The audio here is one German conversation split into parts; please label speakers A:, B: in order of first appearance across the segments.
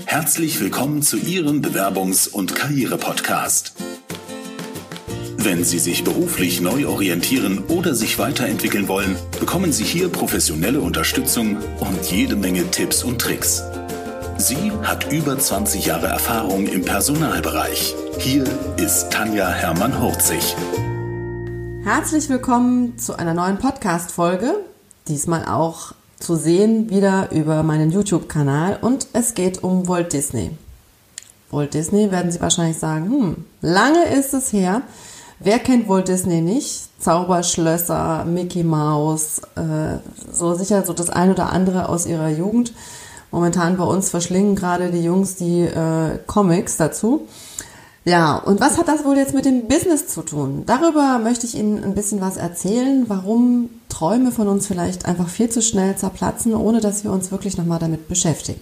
A: Herzlich willkommen zu Ihrem Bewerbungs- und Karriere-Podcast. Wenn Sie sich beruflich neu orientieren oder sich weiterentwickeln wollen, bekommen Sie hier professionelle Unterstützung und jede Menge Tipps und Tricks. Sie hat über 20 Jahre Erfahrung im Personalbereich. Hier ist Tanja Hermann-Hurzig.
B: Herzlich willkommen zu einer neuen Podcast-Folge. Diesmal auch zu sehen wieder über meinen YouTube-Kanal und es geht um Walt Disney. Walt Disney, werden Sie wahrscheinlich sagen, lange ist es her. Wer kennt Walt Disney nicht? Zauberschlösser, Mickey Mouse, so sicher so das ein oder andere aus ihrer Jugend. Momentan bei uns verschlingen gerade die Jungs die Comics dazu. Ja, und was hat das wohl jetzt mit dem Business zu tun? Darüber möchte ich Ihnen ein bisschen was erzählen, warum Träume von uns vielleicht einfach viel zu schnell zerplatzen, ohne dass wir uns wirklich nochmal damit beschäftigen.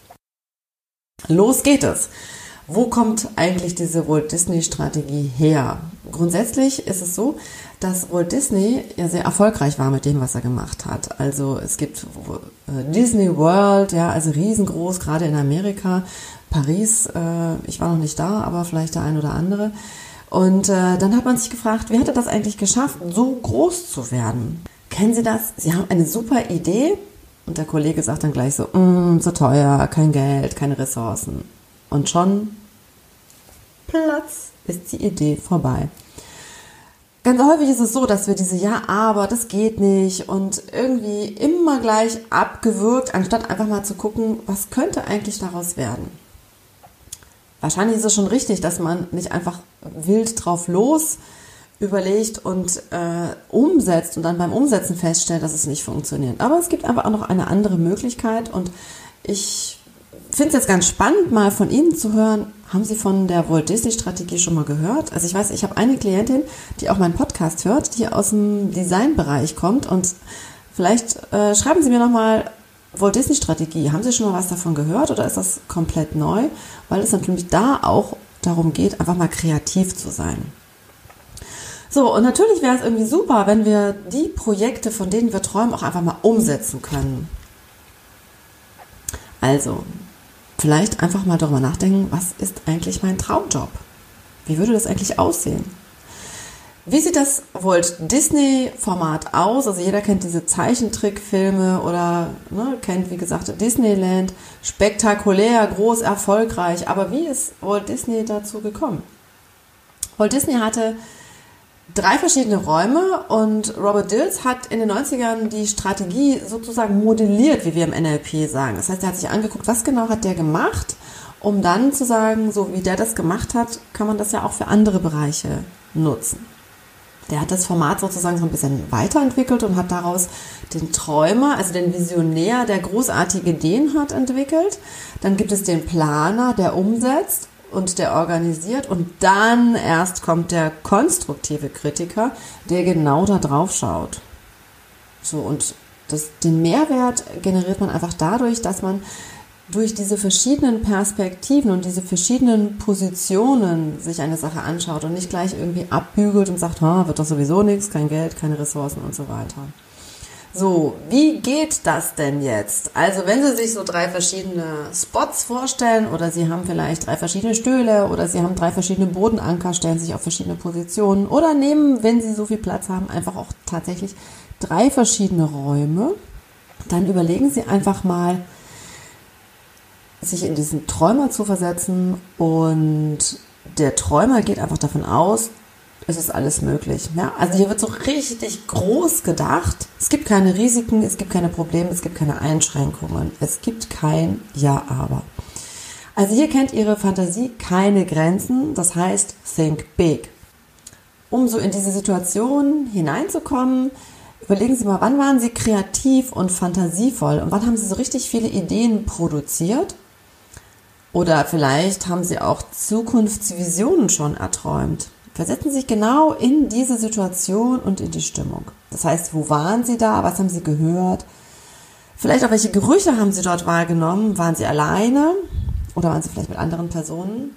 B: Los geht es! Wo kommt eigentlich diese Walt Disney-Strategie her? Grundsätzlich ist es so, dass Walt Disney ja sehr erfolgreich war mit dem, was er gemacht hat. Also es gibt Disney World, ja, also riesengroß, gerade in Amerika. Paris, ich war noch nicht da, aber vielleicht der ein oder andere. Und dann hat man sich gefragt, wie hat er das eigentlich geschafft, so groß zu werden? Kennen Sie das? Sie haben eine super Idee und der Kollege sagt dann gleich so, so teuer, kein Geld, keine Ressourcen. Und schon Platz ist die Idee vorbei. Ganz häufig ist es so, dass wir diese Ja, aber das geht nicht und irgendwie immer gleich abgewürgt, anstatt einfach mal zu gucken, was könnte eigentlich daraus werden. Wahrscheinlich ist es schon richtig, dass man nicht einfach wild drauf los überlegt und umsetzt und dann beim Umsetzen feststellt, dass es nicht funktioniert. Aber es gibt einfach auch noch eine andere Möglichkeit und ich finde es jetzt ganz spannend, mal von Ihnen zu hören, haben Sie von der Walt Disney Strategie schon mal gehört? Also ich weiß, ich habe eine Klientin, die auch meinen Podcast hört, die aus dem Designbereich kommt und vielleicht schreiben Sie mir nochmal Walt Disney Strategie. Haben Sie schon mal was davon gehört oder ist das komplett neu? Weil es natürlich da auch darum geht, einfach mal kreativ zu sein. So, und natürlich wäre es irgendwie super, wenn wir die Projekte, von denen wir träumen, auch einfach mal umsetzen können. Also, vielleicht einfach mal darüber nachdenken, was ist eigentlich mein Traumjob? Wie würde das eigentlich aussehen? Wie sieht das Walt Disney Format aus? Also jeder kennt diese Zeichentrickfilme oder kennt, wie gesagt, Disneyland. Spektakulär, groß, erfolgreich. Aber wie ist Walt Disney dazu gekommen? Walt Disney hatte 3 verschiedene Räume und Robert Dills hat in den 90ern die Strategie sozusagen modelliert, wie wir im NLP sagen. Das heißt, er hat sich angeguckt, was genau hat der gemacht, um dann zu sagen, so wie der das gemacht hat, kann man das ja auch für andere Bereiche nutzen. Der hat das Format sozusagen so ein bisschen weiterentwickelt und hat daraus den Träumer, also den Visionär, der großartige Ideen hat, entwickelt. Dann gibt es den Planer, der umsetzt und der organisiert und dann erst kommt der konstruktive Kritiker, der genau da drauf schaut. So, und den Mehrwert generiert man einfach dadurch, dass man durch diese verschiedenen Perspektiven und diese verschiedenen Positionen sich eine Sache anschaut und nicht gleich irgendwie abbügelt und sagt, wird doch sowieso nichts, kein Geld, keine Ressourcen und so weiter. So, wie geht das denn jetzt? Also wenn Sie sich so 3 verschiedene Spots vorstellen oder Sie haben vielleicht 3 verschiedene Stühle oder Sie haben 3 verschiedene Bodenanker, stellen sich auf verschiedene Positionen oder nehmen, wenn Sie so viel Platz haben, einfach auch tatsächlich 3 verschiedene Räume, dann überlegen Sie einfach mal, sich in diesen Träumer zu versetzen und der Träumer geht einfach davon aus, es ist alles möglich. Ja? Also hier wird so richtig groß gedacht. Es gibt keine Risiken, es gibt keine Probleme, es gibt keine Einschränkungen. Es gibt kein Ja-Aber. Also hier kennt Ihre Fantasie keine Grenzen, das heißt think big. Um so in diese Situation hineinzukommen, überlegen Sie mal, wann waren Sie kreativ und fantasievoll und wann haben Sie so richtig viele Ideen produziert? Oder vielleicht haben Sie auch Zukunftsvisionen schon erträumt. Versetzen Sie sich genau in diese Situation und in die Stimmung. Das heißt, wo waren Sie da? Was haben Sie gehört? Vielleicht auch, welche Gerüche haben Sie dort wahrgenommen? Waren Sie alleine? Oder waren Sie vielleicht mit anderen Personen?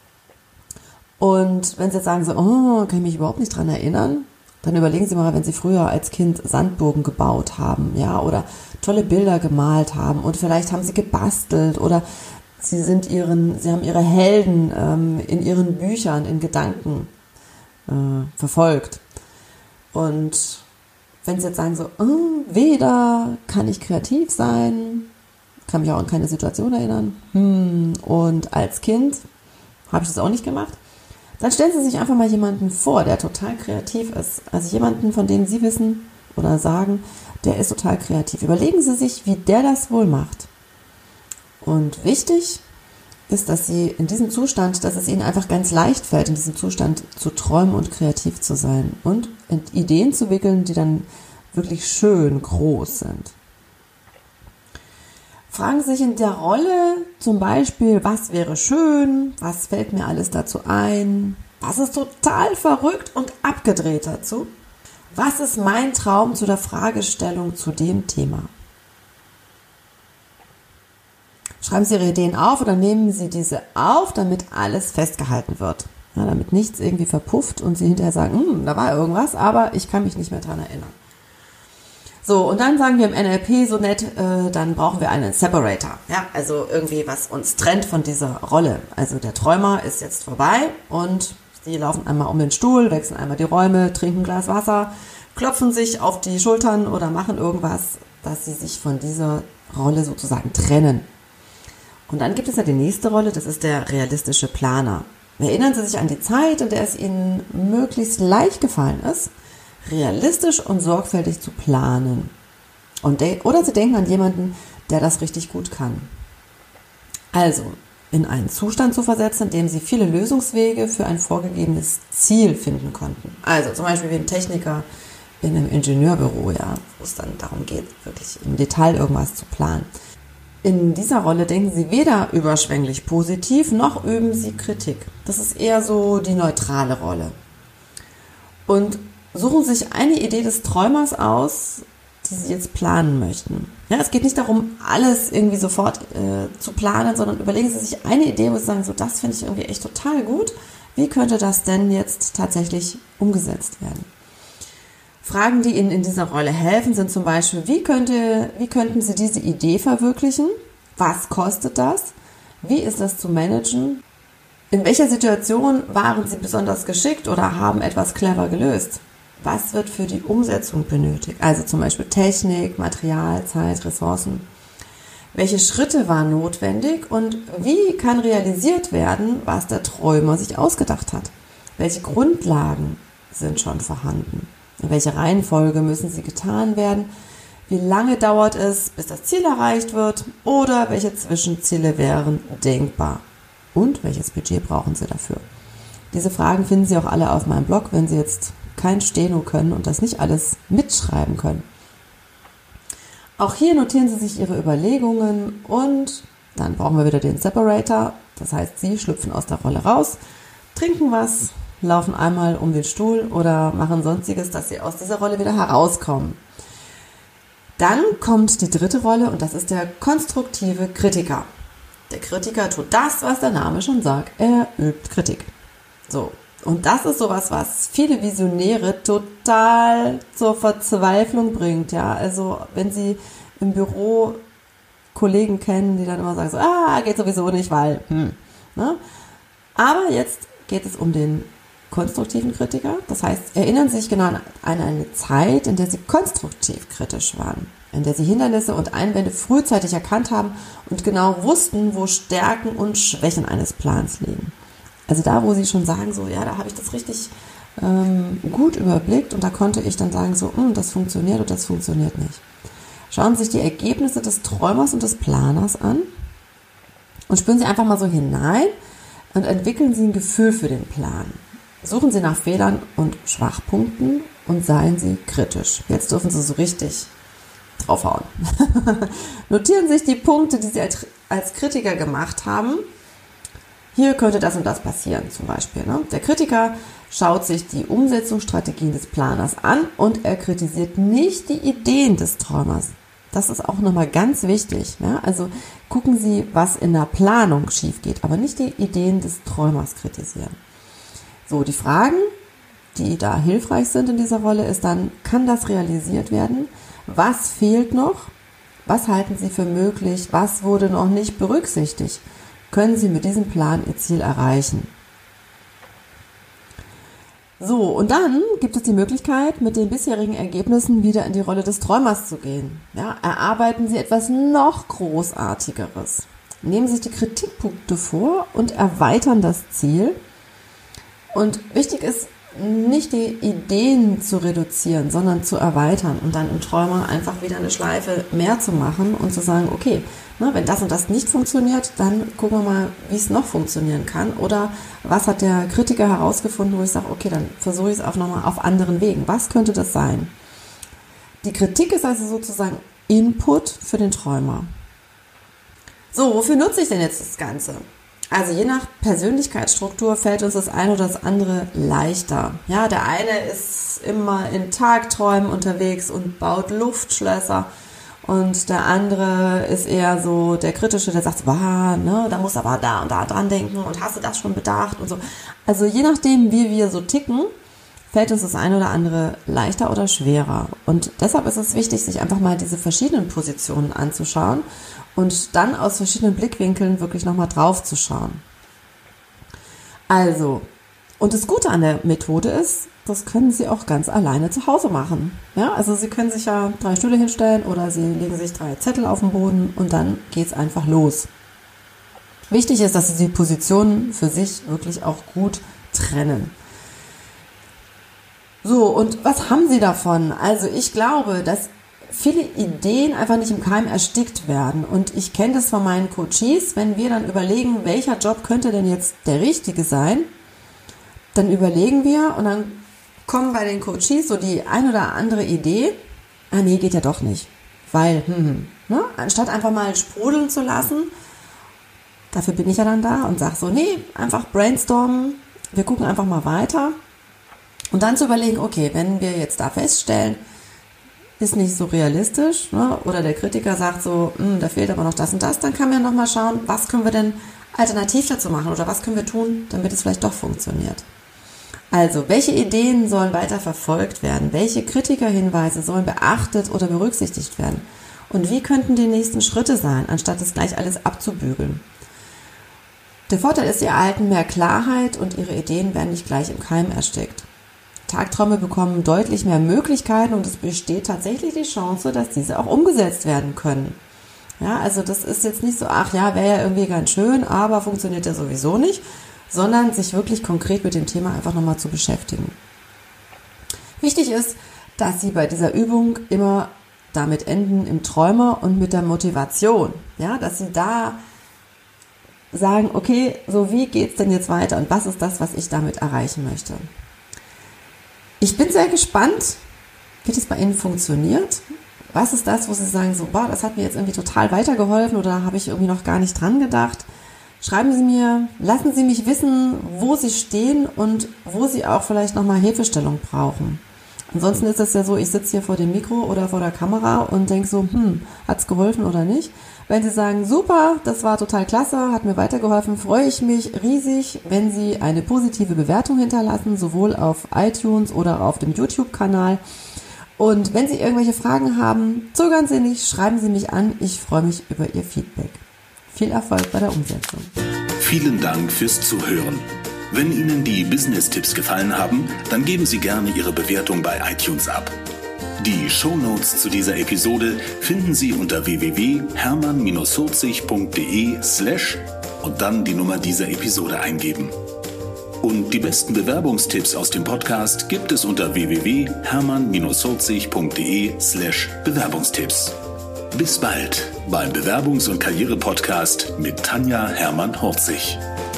B: Und wenn Sie jetzt sagen so, kann ich mich überhaupt nicht dran erinnern, dann überlegen Sie mal, wenn Sie früher als Kind Sandburgen gebaut haben, ja, oder tolle Bilder gemalt haben und vielleicht haben Sie gebastelt oder Sie haben ihre Helden in ihren Büchern, in Gedanken verfolgt. Und wenn Sie jetzt sagen so, weder kann ich kreativ sein, kann mich auch an keine Situation erinnern, und als Kind habe ich das auch nicht gemacht, dann stellen Sie sich einfach mal jemanden vor, der total kreativ ist. Also jemanden, von dem Sie wissen oder sagen, der ist total kreativ. Überlegen Sie sich, wie der das wohl macht. Und wichtig ist, dass Sie in diesem Zustand, dass es Ihnen einfach ganz leicht fällt, in diesem Zustand zu träumen und kreativ zu sein und Ideen zu wickeln, die dann wirklich schön groß sind. Fragen Sie sich in der Rolle zum Beispiel, was wäre schön, was fällt mir alles dazu ein, was ist total verrückt und abgedreht dazu, was ist mein Traum zu der Fragestellung zu dem Thema. Schreiben Sie Ihre Ideen auf oder nehmen Sie diese auf, damit alles festgehalten wird. Ja, damit nichts irgendwie verpufft und Sie hinterher sagen, da war irgendwas, aber ich kann mich nicht mehr dran erinnern. So, und dann sagen wir im NLP so nett, dann brauchen wir einen Separator. Ja, also irgendwie, was uns trennt von dieser Rolle. Also der Träumer ist jetzt vorbei und Sie laufen einmal um den Stuhl, wechseln einmal die Räume, trinken ein Glas Wasser, klopfen sich auf die Schultern oder machen irgendwas, dass Sie sich von dieser Rolle sozusagen trennen. Und dann gibt es ja die nächste Rolle, das ist der realistische Planer. Erinnern Sie sich an die Zeit, in der es Ihnen möglichst leicht gefallen ist, realistisch und sorgfältig zu planen. Oder Sie denken an jemanden, der das richtig gut kann. Also, in einen Zustand zu versetzen, in dem Sie viele Lösungswege für ein vorgegebenes Ziel finden konnten. Also zum Beispiel wie ein Techniker in einem Ingenieurbüro, ja, wo es dann darum geht, wirklich im Detail irgendwas zu planen. In dieser Rolle denken Sie weder überschwänglich positiv, noch üben Sie Kritik. Das ist eher so die neutrale Rolle. Und suchen sich eine Idee des Träumers aus, die Sie jetzt planen möchten. Ja, es geht nicht darum, alles irgendwie sofort zu planen, sondern überlegen Sie sich eine Idee, wo Sie sagen, so, das finde ich irgendwie echt total gut. Wie könnte das denn jetzt tatsächlich umgesetzt werden? Fragen, die Ihnen in dieser Rolle helfen, sind zum Beispiel, wie könnten Sie diese Idee verwirklichen? Was kostet das? Wie ist das zu managen? In welcher Situation waren Sie besonders geschickt oder haben etwas clever gelöst? Was wird für die Umsetzung benötigt? Also zum Beispiel Technik, Material, Zeit, Ressourcen. Welche Schritte waren notwendig und wie kann realisiert werden, was der Träumer sich ausgedacht hat? Welche Grundlagen sind schon vorhanden? In welcher Reihenfolge müssen sie getan werden? Wie lange dauert es, bis das Ziel erreicht wird? Oder welche Zwischenziele wären denkbar? Und welches Budget brauchen Sie dafür? Diese Fragen finden Sie auch alle auf meinem Blog, wenn Sie jetzt kein Steno können und das nicht alles mitschreiben können. Auch hier notieren Sie sich Ihre Überlegungen und dann brauchen wir wieder den Separator. Das heißt, Sie schlüpfen aus der Rolle raus, trinken was, laufen einmal um den Stuhl oder machen Sonstiges, dass Sie aus dieser Rolle wieder herauskommen. Dann kommt die dritte Rolle und das ist der konstruktive Kritiker. Der Kritiker tut das, was der Name schon sagt. Er übt Kritik. So. Und das ist sowas, was viele Visionäre total zur Verzweiflung bringt. Ja, also wenn Sie im Büro Kollegen kennen, die dann immer sagen so, geht sowieso nicht, weil, ne? Aber jetzt geht es um den konstruktiven Kritiker. Das heißt, erinnern Sie sich genau an eine Zeit, in der Sie konstruktiv kritisch waren, in der Sie Hindernisse und Einwände frühzeitig erkannt haben und genau wussten, wo Stärken und Schwächen eines Plans liegen. Also da, wo Sie schon sagen, so, ja, da habe ich das richtig gut überblickt und da konnte ich dann sagen, so, das funktioniert oder das funktioniert nicht. Schauen Sie sich die Ergebnisse des Träumers und des Planers an und spüren Sie einfach mal so hinein und entwickeln Sie ein Gefühl für den Plan. Suchen Sie nach Fehlern und Schwachpunkten und seien Sie kritisch. Jetzt dürfen Sie so richtig draufhauen. Notieren Sie sich die Punkte, die Sie als Kritiker gemacht haben. Hier könnte das und das passieren zum Beispiel. Ne? Der Kritiker schaut sich die Umsetzungsstrategien des Planers an und er kritisiert nicht die Ideen des Träumers. Das ist auch nochmal ganz wichtig. Ja? Also gucken Sie, was in der Planung schief geht, aber nicht die Ideen des Träumers kritisieren. So, die Fragen, die da hilfreich sind in dieser Rolle, ist dann, kann das realisiert werden? Was fehlt noch? Was halten Sie für möglich? Was wurde noch nicht berücksichtigt? können Sie mit diesem Plan Ihr Ziel erreichen. So, und dann gibt es die Möglichkeit, mit den bisherigen Ergebnissen wieder in die Rolle des Träumers zu gehen. Ja, erarbeiten Sie etwas noch Großartigeres. Nehmen Sie sich die Kritikpunkte vor und erweitern das Ziel. Und wichtig ist, nicht die Ideen zu reduzieren, sondern zu erweitern und dann im Träumer einfach wieder eine Schleife mehr zu machen und zu sagen, okay, wenn das und das nicht funktioniert, dann gucken wir mal, wie es noch funktionieren kann. Oder was hat der Kritiker herausgefunden, wo ich sage, okay, dann versuche ich es nochmal auf anderen Wegen. Was könnte das sein? Die Kritik ist also sozusagen Input für den Träumer. So, wofür nutze ich denn jetzt das Ganze? Also je nach Persönlichkeitsstruktur fällt uns das eine oder das andere leichter. Ja, der eine ist immer in Tagträumen unterwegs und baut Luftschlösser und der andere ist eher so der Kritische, der sagt, da musst du aber da und da dran denken und hast du das schon bedacht und so. Also je nachdem, wie wir so ticken, fällt uns das eine oder andere leichter oder schwerer. Und deshalb ist es wichtig, sich einfach mal diese verschiedenen Positionen anzuschauen und dann aus verschiedenen Blickwinkeln wirklich nochmal drauf zu schauen. Also, und das Gute an der Methode ist, das können Sie auch ganz alleine zu Hause machen. Ja, also Sie können sich ja 3 Stühle hinstellen oder Sie legen sich 3 Zettel auf den Boden und dann geht's einfach los. Wichtig ist, dass Sie die Positionen für sich wirklich auch gut trennen. So, und was haben Sie davon? Also ich glaube, dass viele Ideen einfach nicht im Keim erstickt werden. Und ich kenne das von meinen Coaches, wenn wir dann überlegen, welcher Job könnte denn jetzt der richtige sein, dann überlegen wir und dann kommen bei den Coaches so die ein oder andere Idee, nee, geht ja doch nicht. Weil, anstatt einfach mal sprudeln zu lassen, dafür bin ich ja dann da und sage so, nee, einfach brainstormen, wir gucken einfach mal weiter. Und dann zu überlegen, okay, wenn wir jetzt da feststellen, ist nicht so realistisch, oder der Kritiker sagt so, da fehlt aber noch das und das, dann kann man ja nochmal schauen, was können wir denn alternativ dazu machen oder was können wir tun, damit es vielleicht doch funktioniert. Also, welche Ideen sollen weiter verfolgt werden? Welche Kritikerhinweise sollen beachtet oder berücksichtigt werden? Und wie könnten die nächsten Schritte sein, anstatt es gleich alles abzubügeln? Der Vorteil ist, Sie erhalten mehr Klarheit und Ihre Ideen werden nicht gleich im Keim erstickt. Tagträume bekommen deutlich mehr Möglichkeiten und es besteht tatsächlich die Chance, dass diese auch umgesetzt werden können. Ja, also das ist jetzt nicht so, wäre ja irgendwie ganz schön, aber funktioniert ja sowieso nicht, sondern sich wirklich konkret mit dem Thema einfach nochmal zu beschäftigen. Wichtig ist, dass Sie bei dieser Übung immer damit enden im Träumer und mit der Motivation, ja, dass Sie da sagen, okay, so wie geht's denn jetzt weiter und was ist das, was ich damit erreichen möchte? Ich bin sehr gespannt, wie das bei Ihnen funktioniert. Was ist das, wo Sie sagen, so, das hat mir jetzt irgendwie total weitergeholfen oder da habe ich irgendwie noch gar nicht dran gedacht? Schreiben Sie mir, lassen Sie mich wissen, wo Sie stehen und wo Sie auch vielleicht nochmal Hilfestellung brauchen. Ansonsten ist es ja so, ich sitze hier vor dem Mikro oder vor der Kamera und denke so, hat's geholfen oder nicht? Wenn Sie sagen, super, das war total klasse, hat mir weitergeholfen, freue ich mich riesig, wenn Sie eine positive Bewertung hinterlassen, sowohl auf iTunes oder auf dem YouTube-Kanal. Und wenn Sie irgendwelche Fragen haben, zögern Sie nicht, schreiben Sie mich an, ich freue mich über Ihr Feedback. Viel Erfolg bei der Umsetzung.
A: Vielen Dank fürs Zuhören. Wenn Ihnen die Business-Tipps gefallen haben, dann geben Sie gerne Ihre Bewertung bei iTunes ab. Die Shownotes zu dieser Episode finden Sie unter www.hermann-40.de/ und dann die Nummer dieser Episode eingeben. Und die besten Bewerbungstipps aus dem Podcast gibt es unter www.hermann-40.de/Bewerbungstipps. Bis bald beim Bewerbungs- und Karriere-Podcast mit Tanja Hermann-Horzig.